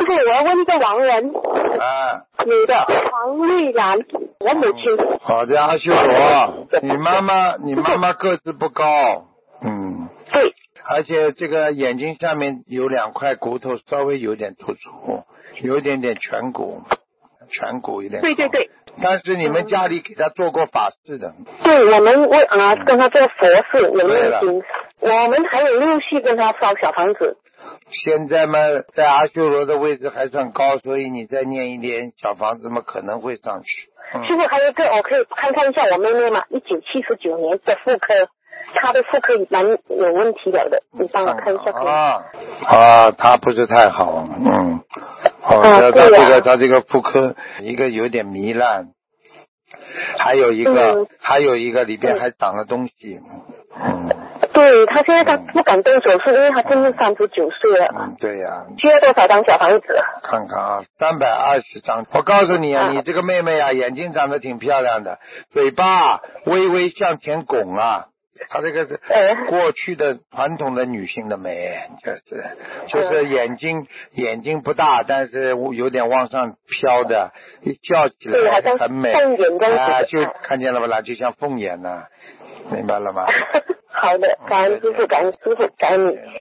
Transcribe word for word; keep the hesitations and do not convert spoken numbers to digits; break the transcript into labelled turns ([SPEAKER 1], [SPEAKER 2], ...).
[SPEAKER 1] 傅，我要问一个亡人。
[SPEAKER 2] 啊。
[SPEAKER 1] 女的，黄丽兰，我母亲。
[SPEAKER 2] 好的，阿修罗，你妈妈，你妈妈个子不高，嗯。
[SPEAKER 1] 对。
[SPEAKER 2] 而且这个眼睛下面有两块骨头稍微有点突出，有一点点颧骨，颧骨有点。
[SPEAKER 1] 对对对。
[SPEAKER 2] 但是你们家里给他做过法事的。
[SPEAKER 1] 对，我们为啊、呃、跟他做佛事，有念经，我们还有陆续跟他烧小房子。
[SPEAKER 2] 现在嘛，在阿修罗的位置还算高，所以你再念一点小房子嘛，可能会上去。
[SPEAKER 1] 嗯、师傅，还有一个，我可以看看一下我妹妹嘛，一九七十九年的妇科，她的妇科蛮有问题了的，你帮我看一下可以。
[SPEAKER 2] 啊啊，她不是太好，嗯，哦，
[SPEAKER 1] 她、
[SPEAKER 2] 啊、这个她这个妇科一个有点糜烂，还有一个、嗯、还有一个里边还长了东西，嗯。
[SPEAKER 1] 对，他现在他不敢动手术，因为他今年三十九岁了。
[SPEAKER 2] 嗯，对呀、啊。
[SPEAKER 1] 需要多少张小房子？
[SPEAKER 2] 看看啊，三百二十张。我告诉你啊，啊你这个妹妹啊，眼睛长得挺漂亮的，嘴巴微微向前拱啊，她这个是过去的传统的女性的美，就是就是眼睛、嗯、眼睛不大，但是有点往上飘的，一叫起来很美，
[SPEAKER 1] 凤眼这样子
[SPEAKER 2] 啊，就看见了不啦？就像凤眼呐、啊，明白了吗？
[SPEAKER 1] 好的，感恩师傅，感恩师傅，感恩你。